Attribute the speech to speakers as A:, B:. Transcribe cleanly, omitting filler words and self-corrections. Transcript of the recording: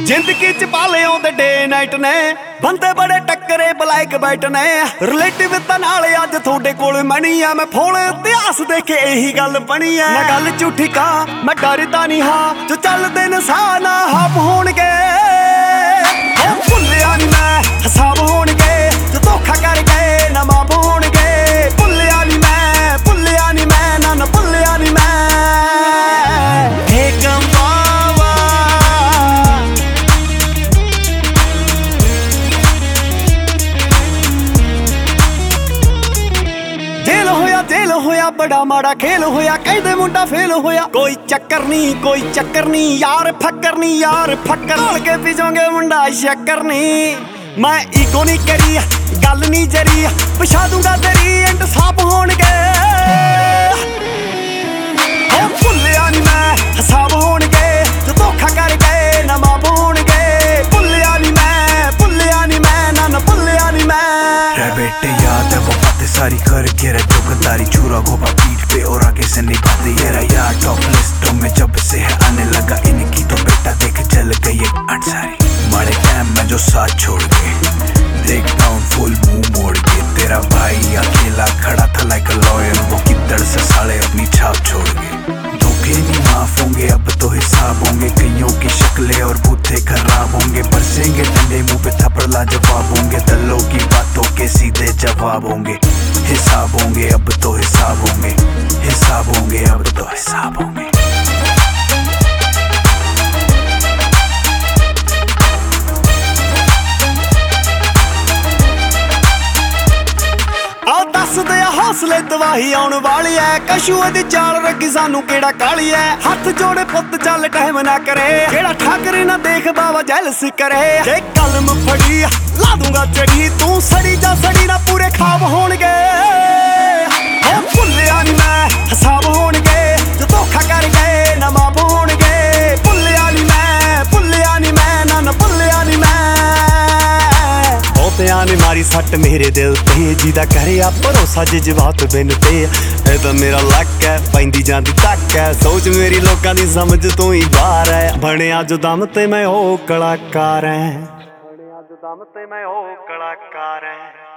A: ਜ਼ਿੰਦਗੀ ਚ ਪਾਲੇ ਆਉਂਦੇ ਡੇ ਨਾਈਟ ਨੇ ਬੰਦੇ ਬੜੇ ਟੱਕਰੇ ਬਲੈਕ ਵਾਈਟ ਨੇ ਰਿਲੇਟਿਵ ਤਾਂ ਨਾਲ ਅੱਜ ਤੁਹਾਡੇ ਕੋਲ ਮਣੀ ਆ ਮੈਂ ਫੋਲ ਇਤਿਹਾਸ ਦੇਖ ਕੇ ਇਹੀ ਗੱਲ ਬਣੀ ਆ ਮੈਂ ਗੱਲ ਝੂਠੀ ਕਾ ਮੈਂ ਡਰਦਾ ਨਹੀਂ ਹਾਂ ਜੋ ਚੱਲਦੇ ਨੇ ਸਾਹ ਨਾ ਹਾਪ ਹੋਣਗੇ ਭੁੱਲਿਆ ਨਹੀਂ ਮੈਂ ਹਿਸਾਬ ਹੋਣਗੇ ਜੋ ਧੋਖਾ ਕਰ ਗਏ ਨਾ ਮਾਪ ਹੋਣਗੇ ਭੁੱਲਿਆ ਨਹੀਂ ਮੈਂ ਨਾ ਭੁੱਲਿਆ ਨਹੀਂ ਮੈਂ जेल होया बड़ा माड़ा खेल होया कहदे मुंडा फेल होया कोई चक्कर नहीं यार फक्कर के पीछोंगे मुंडा शक्कर नहीं मैं ईगो नहीं करी गल नहीं जरी पिछा दूंगा तेरी एंड साफ होणगे भुल्लिया नहीं मैं हिसाब होणगे जो धोखा कर गए ना माप होणगे भुल्लिया नहीं मैं ना भुल्लिया नहीं मैं
B: बेटे याद है वो बातें सारी करके रह चौकदारी छुरा गोपा पीठ पे और आगे से निभाते ये रहा यार टॉप लिस्टों में जब से है आने लगा इनकी तो बेटा देख चल गई एक अनसारी बड़े टाइम में जो साथ छोड़ के देख डाउन फुल मुंह मोड़ के तेरा भाई अकेला खड़ा था लाइक अ लॉयर वो किधर से साले अपनी छाप छोड़ के धोखे नहीं माफ होंगे अब तो हिसाब होंगे कईयों की शक्लें और बूथे खराब होंगे बरसेंगे डंडे मुंह पे थप्पड़ लाजवाब होंगे दलों की बातों के सीधे जवाब होंगे हिसाब होंगे अब तो हिसाब होंगे अब तो हिसाब होंगे
A: दसदे हौसले तबाही आने वाली है कशुए दी चाल रखी सानू केड़ा काली है हाथ जोड़े पुत चल टाइम ना करे केड़ा ठाकरे ना देख बाबा जेलसी करे जे कलम फड़ी ला दूंगा चढ़ी तू सड़ी जा सड़ी ना पूरे खाब होणगे भुल्लिया नहीं मैं हिसाब होणगे जो धोखा कर गए ना माप होणगे भुल्लिया नहीं मैं ना भुल्लिया नहीं मैं बहुतियां ने मारी सट मेरे दिल ते जिदा करे आ भरोसा जज्बात बिन ते ए तां मेरा लक है पैंदी जांदी तक है सोच मेरी लोकां दी समझ तो ही बाहर है बणिया जो दम ते मैं ओ कलाकार है।